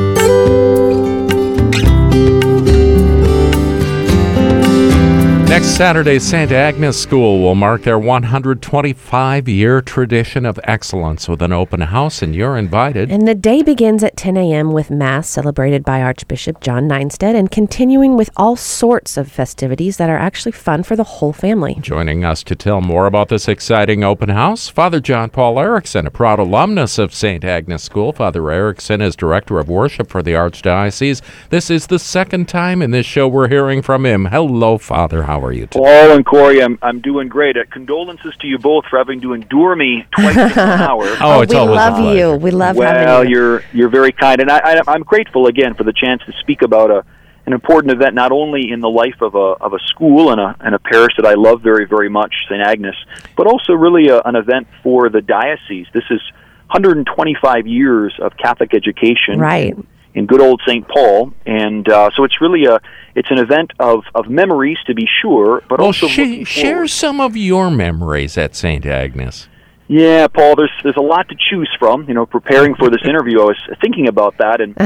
Next Saturday, St. Agnes School will mark their 125-year tradition of excellence with an open house, and you're invited. And the day begins at 10 a.m. with Mass celebrated by Archbishop John Nienstedt and continuing with all sorts of festivities that are actually fun for the whole family. Joining us to tell more about this exciting open house, Father John Paul Erickson, a proud alumnus of St. Agnes School. Father Erickson is Director of Worship for the Archdiocese. This is the second time in this show we're hearing from him. Hello, Father. How are you today? Paul and Corey, I'm doing great. Condolences to you both for having to endure me twice in 1 hour. It's we always love you. We love having you. Well, you're very kind, and I'm grateful again for the chance to speak about an important event, not only in the life of a school and a parish that I love very, very much, St. Agnes, but also really an event for the diocese. This is 125 years of Catholic education, right, in good old St. Paul, and so it's really it's an event of memories, to be sure, but also share some of your memories at St. Agnes. Yeah, Paul, there's a lot to choose from. Preparing for this interview, I was thinking about that, and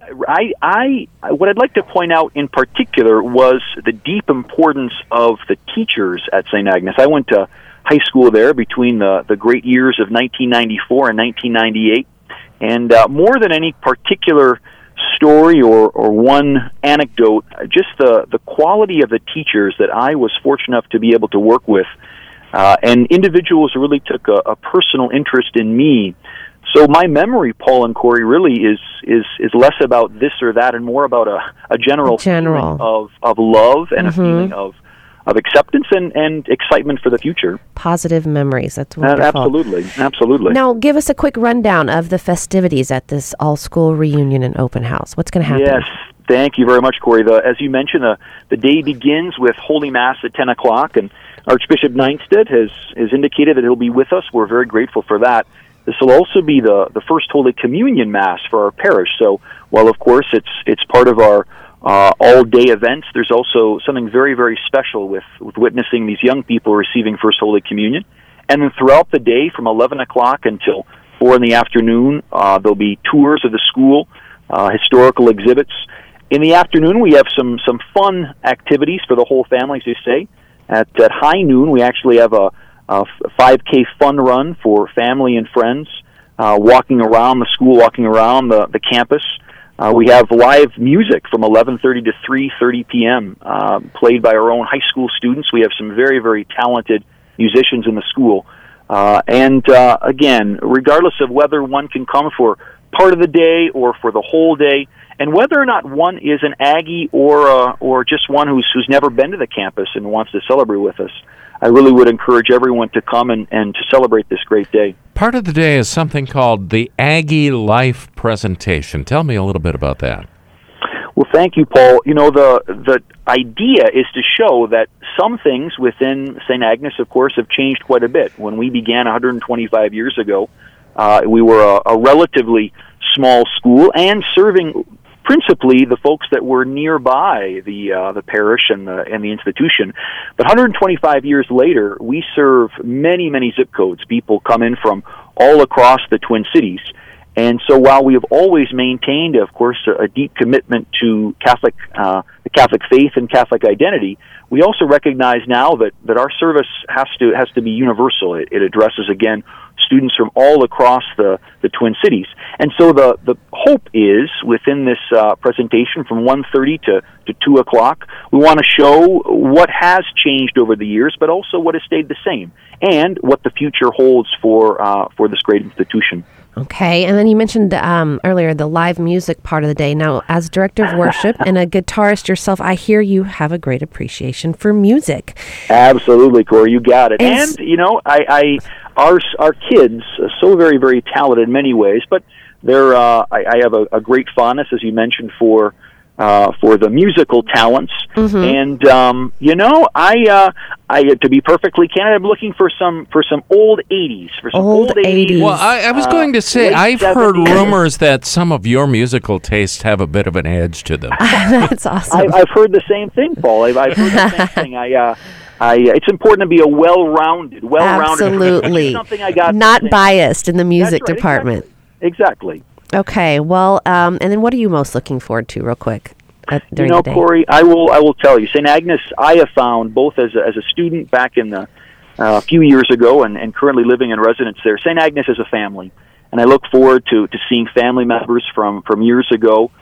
I what I'd like to point out in particular was the deep importance of the teachers at St. Agnes. I went to high school there between the great years of 1994 and 1998, and more than any particular story or one anecdote, just the quality of the teachers that I was fortunate enough to be able to work with, and individuals who really took a personal interest in me. So my memory, Paul and Corey, really is less about this or that and more about a general feeling of love and a feeling of acceptance and excitement for the future. Positive memories. That's wonderful. Absolutely. Now, give us a quick rundown of the festivities at this all-school reunion and open house. What's going to happen? Yes, thank you very much, Corey. As you mentioned, the day begins with Holy Mass at 10 o'clock, and Archbishop Nienstedt has indicated that he'll be with us. We're very grateful for that. This will also be the first Holy Communion Mass for our parish. So, while of course it's part of our all-day events, there's also something very, very special with witnessing these young people receiving First Holy Communion. And then throughout the day, from 11 o'clock until 4 in the afternoon, there'll be tours of the school, historical exhibits. In the afternoon, we have some fun activities for the whole family, as you say. At high noon, we actually have a 5K fun run for family and friends, walking around the school, walking around the campus. We have live music from 11:30 to 3:30 p.m., played by our own high school students. We have some very, very talented musicians in the school. And again, regardless of whether one can come for part of the day or for the whole day. And whether or not one is an Aggie or just one who's never been to the campus and wants to celebrate with us, I really would encourage everyone to come and to celebrate this great day. Part of the day is something called the Aggie Life Presentation. Tell me a little bit about that. Well, thank you, Paul. You know, the idea is to show that some things within St. Agnes, of course, have changed quite a bit. When we began 125 years ago, we were a relatively small school and serving principally the folks that were nearby the parish and the institution. But 125 years later, we serve many zip codes. People come in from all across the Twin Cities. And so while we have always maintained, of course, a deep commitment to the Catholic faith and Catholic identity, we also recognize now that our service has to be universal. It addresses, again, students from all across the Twin Cities. And so the hope is, within this presentation from 1:30 to 2 o'clock, we want to show what has changed over the years, but also what has stayed the same, and what the future holds for this great institution. Okay, and then you mentioned earlier the live music part of the day. Now, as director of worship and a guitarist yourself, I hear you have a great appreciation for music. Absolutely, Corey, you got it. And you know, our kids are so very talented in many ways, but they're I have a great fondness, as you mentioned, for the musical talents. And you know, I to be perfectly candid, I'm looking for some old 80s, for some old 80s. Well, I was going to say, I've heard rumors that some of your musical tastes have a bit of an edge to them. That's awesome. I've heard the same thing, Paul. I've heard the same thing. It's important to be a well-rounded. Absolutely. Something I got not biased in the music department. Exactly. Okay. Well, and then what are you most looking forward to, real quick? You know, Corey, I will tell you, St. Agnes, I have found, both as a student back in a few years ago and currently living in residence there, St. Agnes is a family. And I look forward to seeing family members from years ago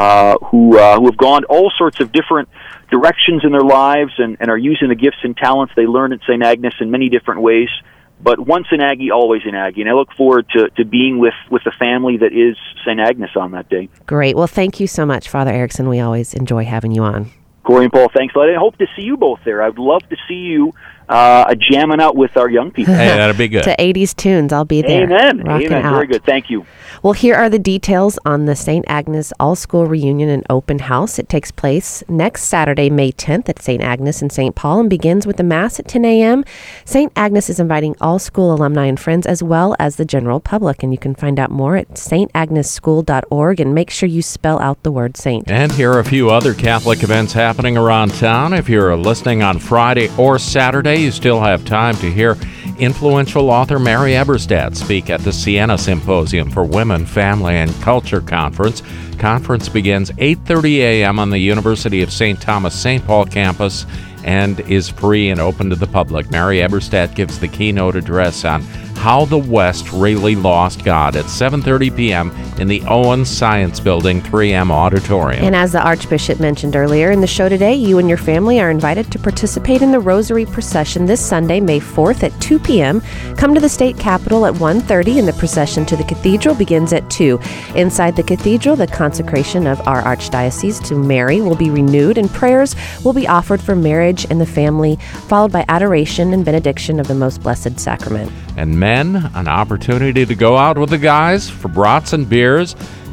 who have gone all sorts of different directions in their lives and are using the gifts and talents they learned at St. Agnes in many different ways. But once an Aggie, always an Aggie. And I look forward to being with the family that is St. Agnes on that day. Great. Well, thank you so much, Father Erickson. We always enjoy having you on. Corey and Paul, thanks a lot. I hope to see you both there. I'd love to see you jamming out with our young people. Hey, that'd be good. To 80s tunes, I'll be there. Amen. Rocking Amen. out. Very good. Thank you. Well, here are the details on the St. Agnes All-School Reunion and Open House. It takes place next Saturday, May 10th at St. Agnes in St. Paul and begins with the Mass at 10 a.m. St. Agnes is inviting all school alumni and friends as well as the general public, and you can find out more at stagneschool.org, and make sure you spell out the word saint. And here are a few other Catholic events happening around town. If you're listening on Friday or Saturday, you still have time to hear influential author Mary Eberstadt speak at the Siena Symposium for Women, Family, and Culture Conference. Conference begins 8:30 a.m. on the University of St. Thomas St. Paul campus and is free and open to the public. Mary Eberstadt gives the keynote address on how the West really lost God at 7:30 p.m. in the Owens Science Building 3M Auditorium. And as the Archbishop mentioned earlier in the show today, you and your family are invited to participate in the Rosary Procession this Sunday, May 4th at 2 p.m. Come to the State Capitol at 1:30, and the procession to the Cathedral begins at 2. Inside the Cathedral, the consecration of our Archdiocese to Mary will be renewed, and prayers will be offered for marriage and the family, followed by adoration and benediction of the Most Blessed Sacrament. And men, an opportunity to go out with the guys for brats and beers.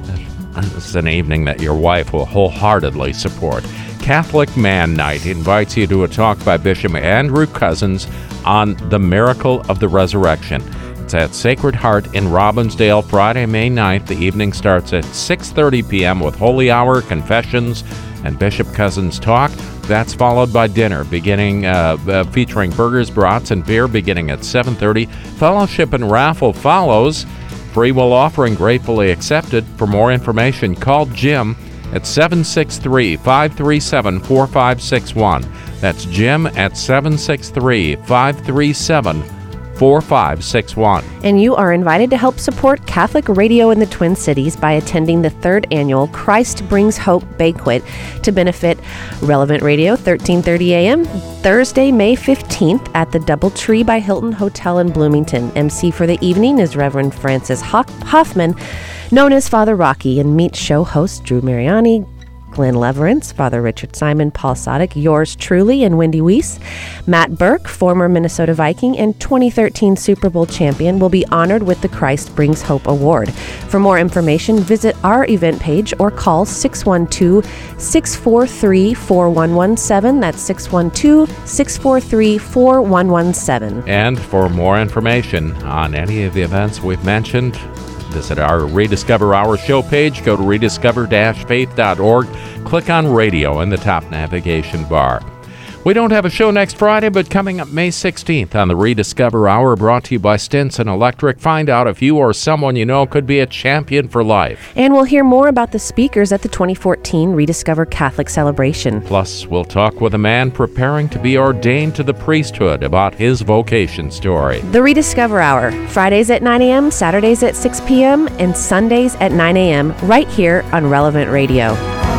This is an evening that your wife will wholeheartedly support. Catholic Man Night invites you to a talk by Bishop Andrew Cousins on the miracle of the resurrection. It's at Sacred Heart in Robbinsdale, Friday, May 9th. The evening starts at 6:30 p.m. with Holy Hour, confessions, and Bishop Cousins' talk. That's followed by dinner, beginning featuring burgers, brats, and beer, beginning at 7:30. Fellowship and raffle follows. Free will offering gratefully accepted. For more information, call Jim at 763-537-4561. That's Jim at 763-537-4561. 4561. And you are invited to help support Catholic radio in the Twin Cities by attending the 3rd annual Christ Brings Hope Banquet to benefit Relevant Radio, 13:30 a.m. Thursday, May 15th at the Doubletree by Hilton Hotel in Bloomington. MC for the evening is Reverend Francis Hoffman. known as Father Rocky, and meet show hosts Drew Mariani, Glenn Leverance, Father Richard Simon, Paul Sadek, yours truly, and Wendy Weiss. Matt Burke, former Minnesota Viking and 2013 Super Bowl champion, will be honored with the Christ Brings Hope Award. For more information, visit our event page or call 612-643-4117. That's 612-643-4117. And for more information on any of the events we've mentioned, visit our Rediscover Hour show page. Go to rediscover-faith.org. Click on radio in the top navigation bar. We don't have a show next Friday, but coming up May 16th on the Rediscover Hour, brought to you by Stinson Electric, find out if you or someone you know could be a champion for life. And we'll hear more about the speakers at the 2014 Rediscover Catholic Celebration. Plus, we'll talk with a man preparing to be ordained to the priesthood about his vocation story. The Rediscover Hour, Fridays at 9 a.m., Saturdays at 6 p.m., and Sundays at 9 a.m., right here on Relevant Radio.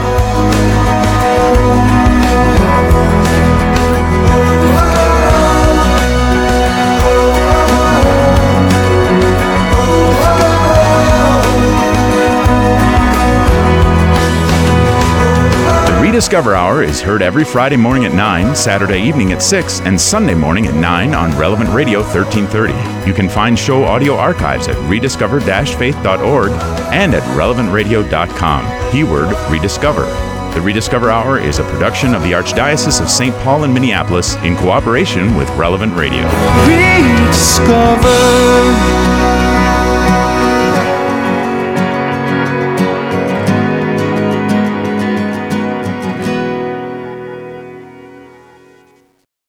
Rediscover Hour is heard every Friday morning at 9, Saturday evening at 6, and Sunday morning at 9 on Relevant Radio 1330. You can find show audio archives at rediscover-faith.org and at relevantradio.com. Keyword Rediscover. The Rediscover Hour is a production of the Archdiocese of St. Paul in Minneapolis in cooperation with Relevant Radio. Rediscover.